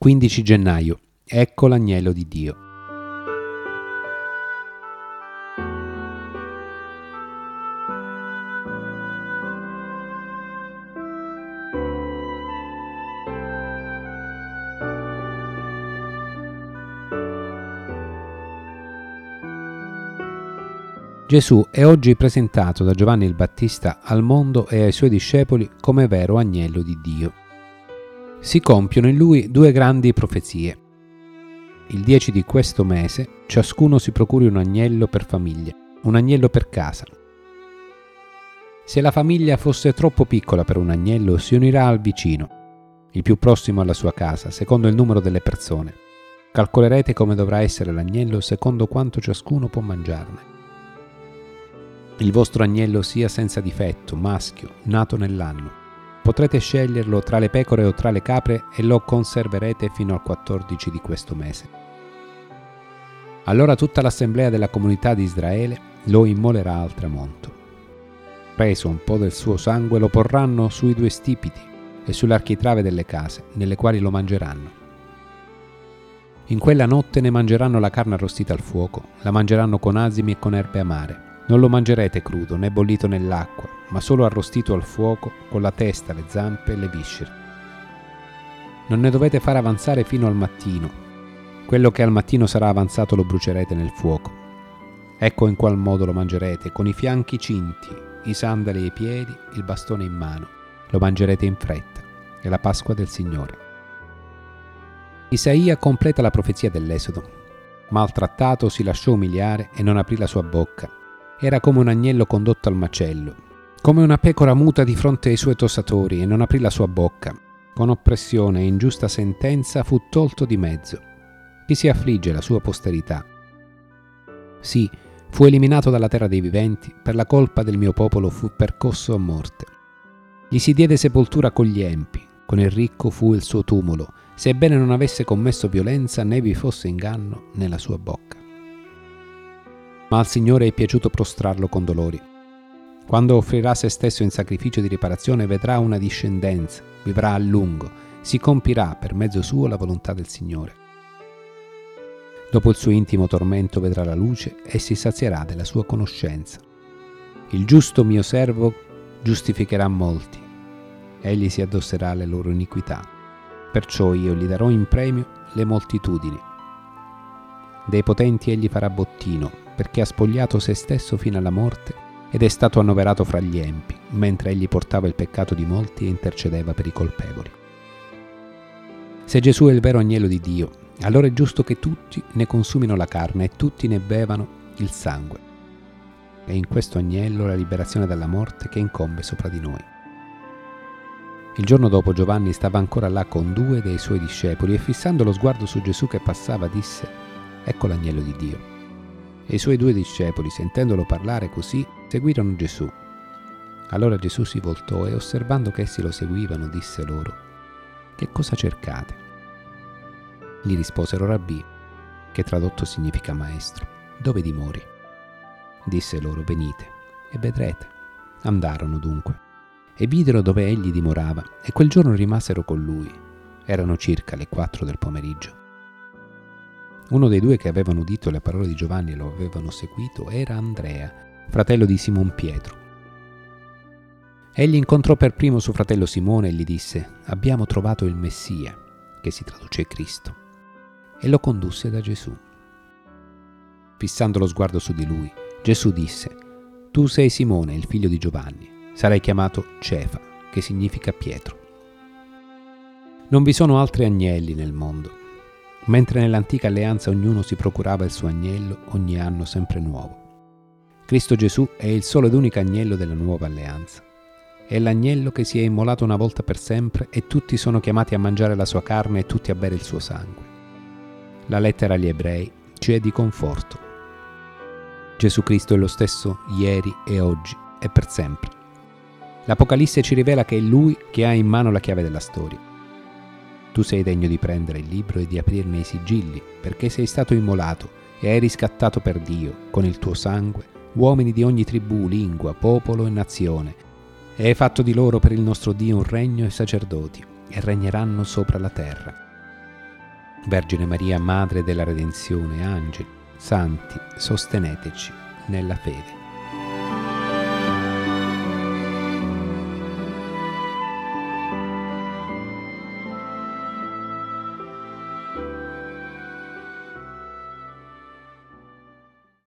15 gennaio. Ecco l'agnello di Dio. Gesù è oggi presentato da Giovanni il Battista al mondo e ai suoi discepoli come vero agnello di Dio. Si compiono in lui due grandi profezie. Il 10 di questo mese ciascuno si procuri un agnello per famiglia, un agnello per casa. Se la famiglia fosse troppo piccola per un agnello, si unirà al vicino, il più prossimo alla sua casa, secondo il numero delle persone. Calcolerete come dovrà essere l'agnello secondo quanto ciascuno può mangiarne. Il vostro agnello sia senza difetto, maschio, nato nell'anno. Potrete sceglierlo tra le pecore o tra le capre e lo conserverete fino al 14 di questo mese. Allora tutta l'assemblea della comunità di Israele lo immolerà al tramonto. Preso un po' del suo sangue lo porranno sui due stipiti e sull'architrave delle case, nelle quali lo mangeranno. In quella notte ne mangeranno la carne arrostita al fuoco, la mangeranno con asimi e con erbe amare. Non lo mangerete crudo né bollito nell'acqua, ma solo arrostito al fuoco con la testa, le zampe e le viscere. Non ne dovete fare avanzare fino al mattino. Quello che al mattino sarà avanzato lo brucerete nel fuoco. Ecco in qual modo lo mangerete, con i fianchi cinti, i sandali ai piedi, il bastone in mano. Lo mangerete in fretta. È la Pasqua del Signore. Isaia completa la profezia dell'Esodo. Maltrattato si lasciò umiliare e non aprì la sua bocca. Era come un agnello condotto al macello, come una pecora muta di fronte ai suoi tossatori e non aprì la sua bocca. Con oppressione e ingiusta sentenza fu tolto di mezzo. Chi si affligge la sua posterità? Sì, fu eliminato dalla terra dei viventi, per la colpa del mio popolo fu percosso a morte. Gli si diede sepoltura con gli empi, con il ricco fu il suo tumulo, sebbene non avesse commesso violenza né vi fosse inganno nella sua bocca. Ma al Signore è piaciuto prostrarlo con dolori. Quando offrirà se stesso in sacrificio di riparazione vedrà una discendenza, vivrà a lungo, si compirà per mezzo suo la volontà del Signore. Dopo il suo intimo tormento vedrà la luce e si sazierà della sua conoscenza. Il giusto mio servo giustificherà molti, egli si addosserà alle loro iniquità. Perciò io gli darò in premio le moltitudini. Dei potenti egli farà bottino, perché ha spogliato se stesso fino alla morte ed è stato annoverato fra gli empi, mentre egli portava il peccato di molti e intercedeva per i colpevoli. Se Gesù è il vero agnello di Dio, allora è giusto che tutti ne consumino la carne e tutti ne bevano il sangue. È in questo agnello la liberazione dalla morte che incombe sopra di noi. Il giorno dopo Giovanni stava ancora là con due dei suoi discepoli e fissando lo sguardo su Gesù che passava disse: «Ecco l'agnello di Dio». E i suoi due discepoli, sentendolo parlare così, seguirono Gesù. Allora Gesù si voltò e osservando che essi lo seguivano, disse loro: «Che cosa cercate?» Gli risposero: «Rabbì», che tradotto significa maestro, «dove dimori?» Disse loro: «Venite e vedrete». Andarono dunque e videro dove egli dimorava e quel giorno rimasero con lui. Erano circa le 4 del pomeriggio. Uno dei due che avevano udito le parole di Giovanni e lo avevano seguito era Andrea, fratello di Simon Pietro. Egli incontrò per primo suo fratello Simone e gli disse: «Abbiamo trovato il Messia», che si traduce Cristo, e lo condusse da Gesù. Fissando lo sguardo su di lui, Gesù disse: «Tu sei Simone, il figlio di Giovanni, sarai chiamato Cefa, che significa Pietro». Non vi sono altri agnelli nel mondo. Mentre nell'antica alleanza ognuno si procurava il suo agnello ogni anno sempre nuovo. Cristo Gesù è il solo ed unico agnello della nuova alleanza. È l'agnello che si è immolato una volta per sempre e tutti sono chiamati a mangiare la sua carne e tutti a bere il suo sangue. La lettera agli Ebrei ci è di conforto. Gesù Cristo è lo stesso ieri e oggi e per sempre. L'Apocalisse ci rivela che è Lui che ha in mano la chiave della storia. Tu sei degno di prendere il libro e di aprirne i sigilli, perché sei stato immolato e hai riscattato per Dio, con il tuo sangue, uomini di ogni tribù, lingua, popolo e nazione, e hai fatto di loro per il nostro Dio un regno e sacerdoti, e regneranno sopra la terra. Vergine Maria, Madre della Redenzione, angeli, santi, sosteneteci nella fede.